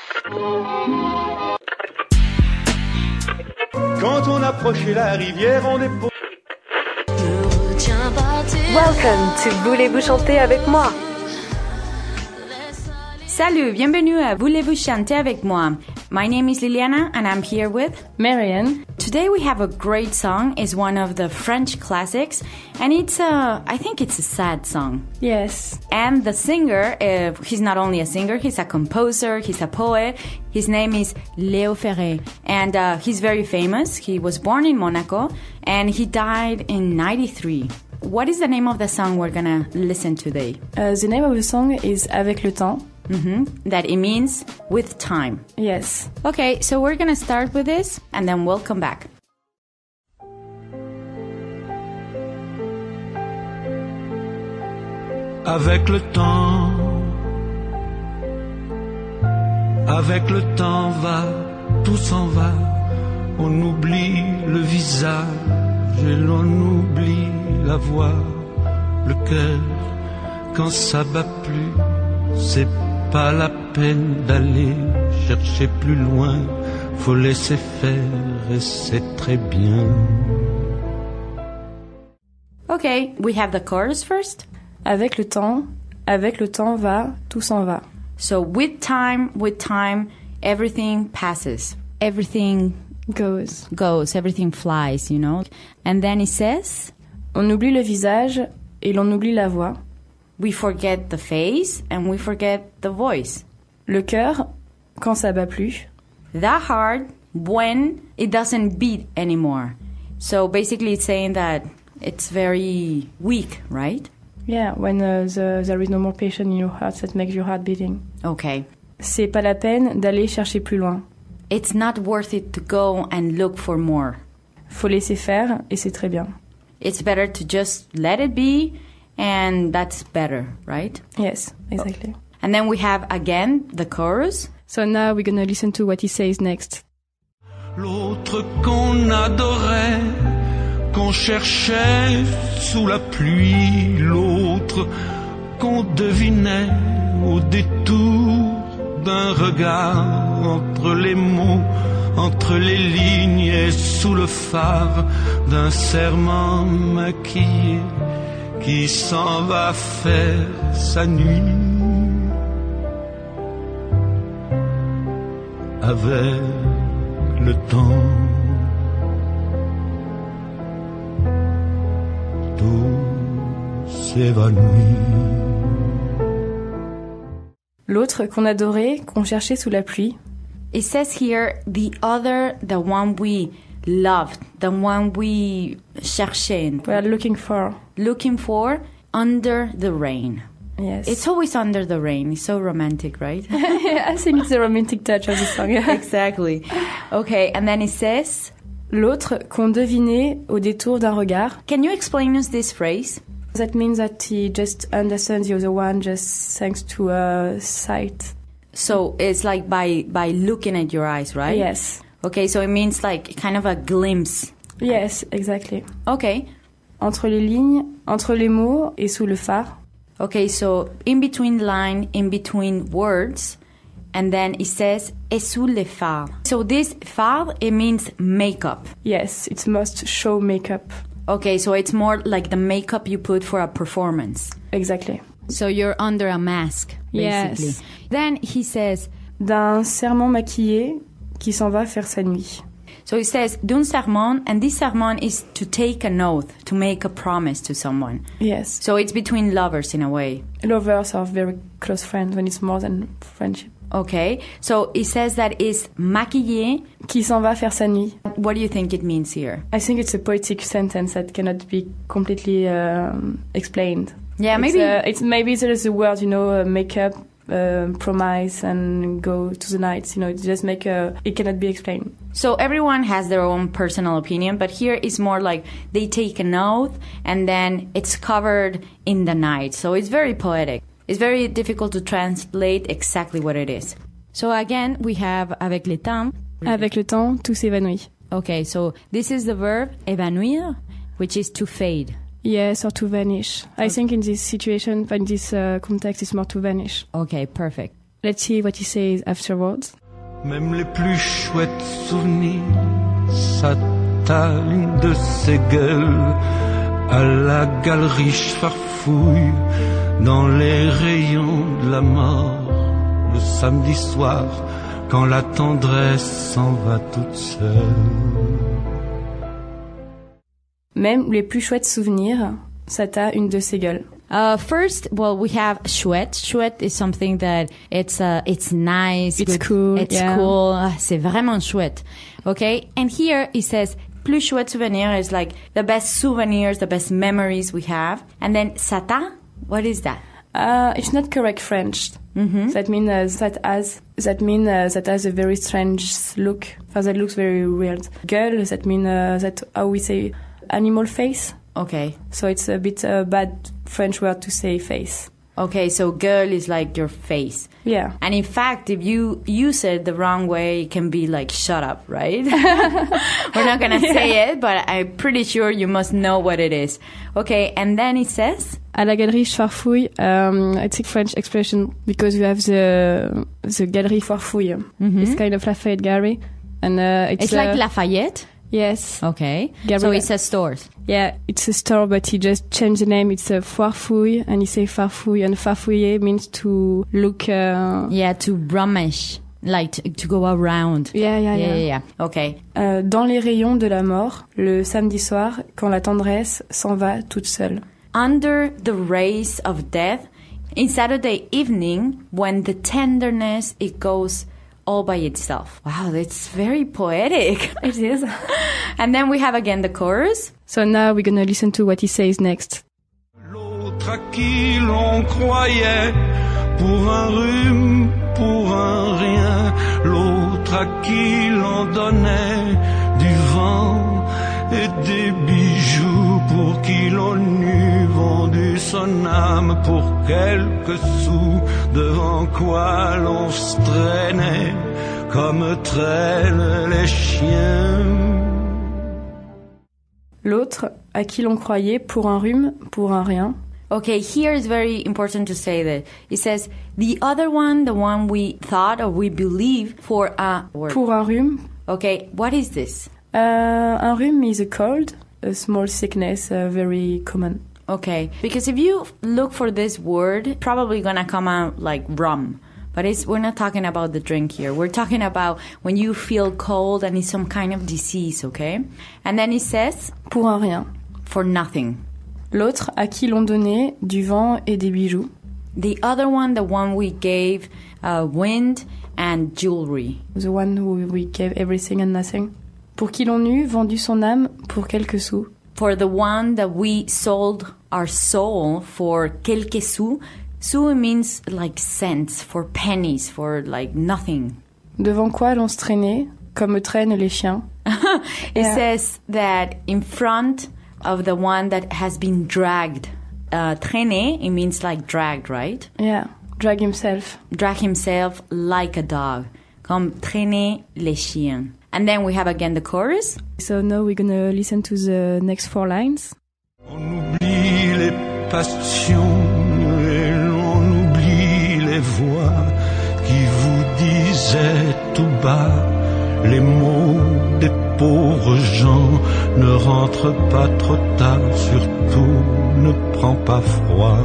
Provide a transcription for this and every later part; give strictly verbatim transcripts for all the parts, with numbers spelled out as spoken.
Quand on approchait la rivière, on dépose. Welcome to Voulez-vous chanter avec moi? Salut, bienvenue à Voulez-vous chanter avec moi? My name is Liliana and I'm here with Marianne. Today we have a great song. It's one of the French classics and it's a, I think it's a sad song. Yes. And the singer, uh, he's not only a singer, he's a composer, he's a poet. His name is Léo Ferré and uh, he's very famous. He was born in Monaco and he died in ninety-three. What is the name of the song we're gonna listen today? Uh, the name of the song is Avec le temps. Mm-hmm. That it means with time. Yes. Okay, so we're gonna start with this and then we'll come back. Avec le temps, avec le temps va, tout s'en va, on oublie le visage et l'on oublie la voix, le cœur, quand ça bat plus, c'est pas la peine d'aller chercher plus loin, faut laisser faire et c'est très bien. Okay, we have the chorus first. Avec le temps, avec le temps va, tout s'en va. So with time, with time, everything passes. Everything goes. Goes, everything flies, you know. And then it says, on oublie le visage et l'on oublie la voix. We forget the face and we forget the voice. Le cœur, quand ça bat plus. The heart, when it doesn't beat anymore. So basically it's saying that it's very weak, right? Yeah, when uh, the, there is no more passion in your heart that makes your heart beating. Okay. C'est pas la peine d'aller chercher plus loin. It's not worth it to go and look for more. Faut laisser faire et c'est très bien. It's better to just let it be and that's better, right? Yes, exactly. And then we have again the chorus. So now we're gonna listen to what he says next. L'autre qu'on adorait, qu'on cherchait sous la pluie, l'autre qu'on devinait au détour d'un regard, entre les mots, entre les lignes et sous le phare d'un serment maquillé qui s'en va faire sa nuit avec le temps. Tout s'évanouit. L'autre qu'on adorait, qu'on cherchait sous la pluie. It says here, the other, the one we loved, the one we cherchait. We are looking for. Looking for under the rain. Yes. It's always under the rain. It's so romantic, right? I think it's a romantic touch of the song. Exactly. Okay, and then it says... L'autre qu'on devinait au détour d'un regard. Can you explain us this phrase? That means that he just understands the other one just thanks to a sight. So it's like by by looking at your eyes, right? Yes. Okay, so it means like kind of a glimpse. Yes, exactly. Okay. Entre les lignes, entre les mots et sous le phare. Okay, so in between line, in between words, and then it says et sous le phare. So this phare, it means makeup. Yes, it must show makeup. Okay, so it's more like the makeup you put for a performance. Exactly. So you're under a mask, basically. Yes. Then he says... D'un serment maquillé qui s'en va faire sa nuit. So it says, d'un serment, and this serment is to take an oath, to make a promise to someone. Yes. So it's between lovers in a way. Lovers are very close friends when it's more than friendship. Okay, so it says that it's maquillé. Qui s'en va faire sa nuit. What do you think it means here? I think it's a poetic sentence that cannot be completely um, explained. Yeah, it's, maybe. Uh, it's maybe there is a word, you know, uh, makeup, uh, promise, and go to the nights. You know, it just make a. It cannot be explained. So everyone has their own personal opinion, but here it's more like they take an oath and then it's covered in the night. So it's very poetic. It's very difficult to translate exactly what it is. So again, we have avec le temps. Avec le temps, tout s'évanouit. Okay, so this is the verb évanouir, which is to fade. Yes, or to vanish. I think in this situation, in this uh, context, it's more to vanish. Okay, perfect. let's see what he says afterwards. Même les plus chouettes souvenirs s'attallent de ces gueules à la galerie farfouille dans les rayons de la mort le samedi soir quand la tendresse s'en va toute seule. Même les plus chouettes souvenirs, ça t'a une de ces gueules. Uh, first, well, we have chouette. Chouette is something that it's uh, it's nice. It's good, cool. It's yeah. cool. Uh, c'est vraiment chouette. Okay? And here it says, plus chouette souvenir is like the best souvenirs, the best memories we have. And then sata, what is that? Uh, it's not correct French. Mm-hmm. That means uh, that has that mean uh, that has a very strange look. That looks very weird. Gueule, that mean uh, that how we say animal face. Okay. So it's a bit uh, bad French word to say face. Okay, so girl is like your face. Yeah. And in fact, if you use it the wrong way, it can be like, shut up, right? We're not going to yeah. say it, but I'm pretty sure you must know what it is. Okay, and then it says? À la galerie Farfouille, um, it's a French expression because you have the the Galerie Farfouille. Mm-hmm. It's kind of Lafayette Gallery. And uh, it's, it's uh, like Lafayette? Yes. Okay. Gabriel. So it's a store. Yeah, it's a store, but he just changed the name. It's a Foirefouille, and he say Farfouille, and Farfouiller means to look. Uh, yeah, to rummage, like to, to go around. Yeah, yeah, yeah. yeah. yeah, yeah. Okay. Euh, dans les rayons de la mort, le samedi soir, quand la tendresse s'en va toute seule. Under the rays of death, in Saturday evening, when the tenderness it goes all by itself. Wow, that's very poetic. It is. And then we have again the chorus. So now we're gonna listen to what he says next. L'autre à qui l'on croyait pour un rhume, pour un rien, l'autre à qui l'on donnait du vent et des bijoux, pour qui l'on eût vendu son âme pour quelques sous, devant quoi l'on se traînait comme traînent les chiens. L'autre, à qui l'on croyait pour un rhume, pour un rien. Okay, here it's very important to say that. It says, the other one, the one we thought or we believe for a word. Pour un rhume. Okay, what is this? Uh, un rhume is a cold, a small sickness, uh, very common. Okay, because if you look for this word, probably gonna come out like rum. But it's, we're not talking about the drink here. We're talking about when you feel cold and it's some kind of disease, okay? And then it says... Pour un rien. For nothing. L'autre, à qui l'on donnait du vent et des bijoux. The other one, the one we gave uh, wind and jewelry. The one who we gave everything and nothing. Pour qui l'on eût vendu son âme pour quelques sous. For the one that we sold our soul for quelques sous. Sous means like cents, for pennies, for like nothing. Devant quoi l'on se traînait, comme traînent les chiens. It yeah. says that in front of the one that has been dragged. Uh, traîner, it means like dragged, right? Yeah, drag himself. Drag himself like a dog. Comme traîner les chiens. And then we have again the chorus. So now we're gonna listen to the next four lines. On oublie les passions et l'on oublie les voix qui vous disaient tout bas les mots des pauvres gens. Ne rentre pas trop tard, surtout ne prends pas froid.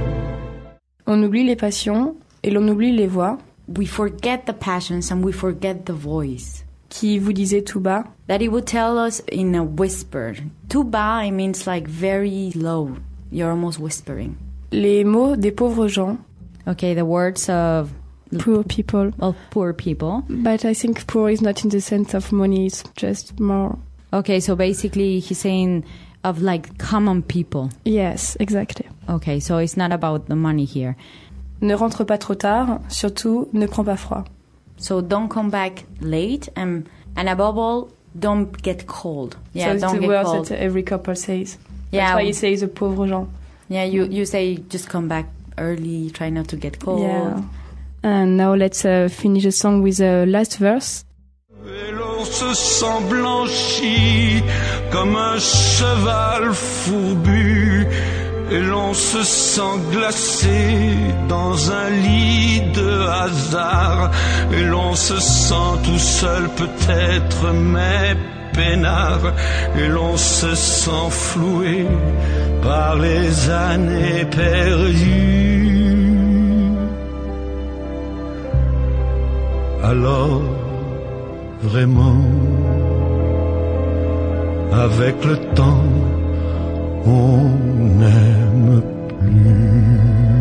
On oublie les passions et l'on oublie les voix. We forget the passions and we forget the voice. Qui vous disait tout bas. That it would tell us in a whisper. Tout bas, it means like very low. You're almost whispering. Les mots des pauvres gens. Okay, the words of... Poor people. Of poor people. But I think poor is not in the sense of money, it's just more... Okay, so basically he's saying of like common people. Yes, exactly. Okay, so it's not about the money here. Ne rentre pas trop tard, surtout ne prends pas froid. So don't come back late, and and above all, don't get cold. Yeah, so don't it's the get words cold. that every couple says. Yeah, that's why you say the pauvres gens. Yeah, you you say just come back early, try not to get cold. Yeah. And now let's uh, finish the song with the last verse. Et l'on se sent blanchi comme un cheval fourbu et l'on se sent glacé dans un lit de hasard, et l'on se sent tout seul peut-être mais peinard, et l'on se sent floué par les années perdues. Alors vraiment, avec le temps, on n'aime plus.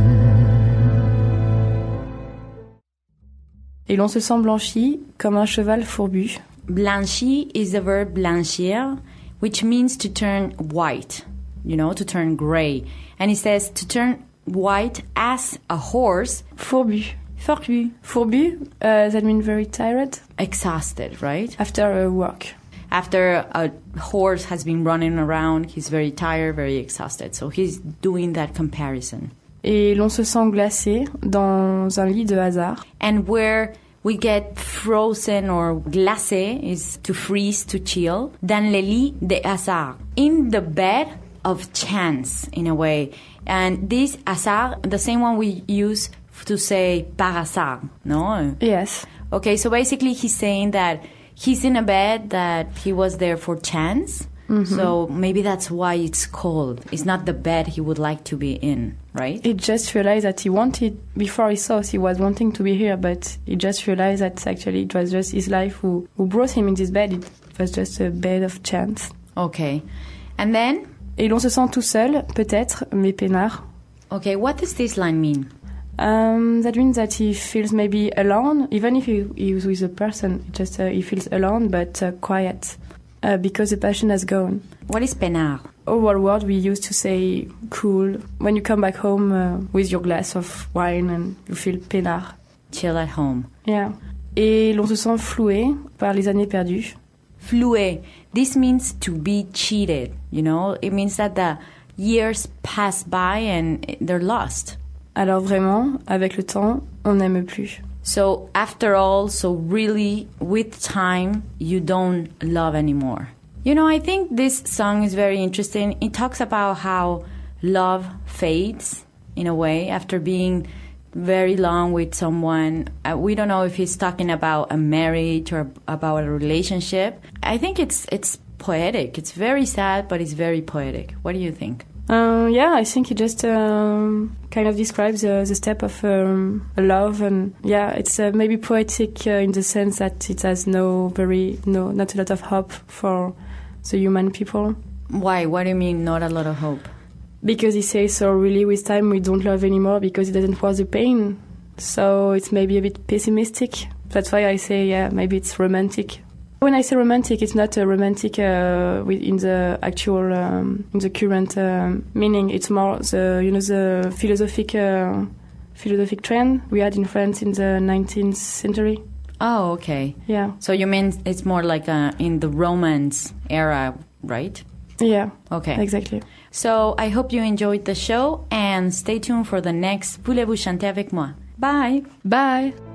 Et l'on se sent blanchi comme un cheval fourbu. Blanchi is the verb blanchir, which means to turn white, you know, to turn gray. And he says to turn white as a horse. Fourbu. Fourbu. Fourbu, uh, that means very tired. Exhausted, right? After a work. After a horse has been running around, he's very tired, very exhausted. So he's doing that comparison. Et l'on se sent glacé dans un lit de hasard. And where we get frozen or glacé is to freeze, to chill. Dans le lit de hasard. In the bed of chance, in a way. And this hasard, the same one we use to say par hasard, no? Yes. Okay, so basically he's saying that he's in a bed that he was there for chance. Mm-hmm. So maybe that's why it's cold. It's not the bed he would like to be in, right? He just realized that he wanted, before he saw, he was wanting to be here, but he just realized that actually it was just his life who, who brought him in this bed. It was just a bed of chance. Okay. And then? Et l'on se sent tout seul, peut-être, mais peinard. Okay, what does this line mean? Um, that means that he feels maybe alone, even if he, he is with a person, just uh, he feels alone but uh, quiet, uh, because the passion has gone. What is peinard? Our word we used to say cool. When you come back home uh, with your glass of wine and you feel peinard. Chill at home. Yeah. Et l'on se sent floué par les années perdues. Floué. This means to be cheated, you know? It means that the years pass by and they're lost. Alors vraiment, avec le temps, on n'aime plus. So after all, so really, with time, you don't love anymore. You know, I think this song is very interesting. It talks about how love fades, in a way, after being very long with someone. Uh, we don't know if he's talking about a marriage or about a relationship. I think it's it's poetic. It's very sad, but it's very poetic. What do you think? Uh, yeah, I think it just um, kind of describes uh, the step of um, love, and yeah, it's uh, maybe poetic uh, in the sense that it has no very no not a lot of hope for the human people. Why? What do you mean, not a lot of hope? Because he says so. Really, with time, we don't love anymore because it doesn't cause the pain. So it's maybe a bit pessimistic. That's why I say, yeah, maybe it's romantic. When I say romantic, it's not a romantic uh, in the actual, um, in the current um, meaning. It's more the, you know, the philosophic, uh, philosophic trend we had in France in the nineteenth century. Oh, okay. Yeah. So you mean it's more like a, in the Romance era, right? Yeah. Okay. Exactly. So I hope you enjoyed the show and stay tuned for the next Voulez-vous chanter avec moi? Bye. Bye.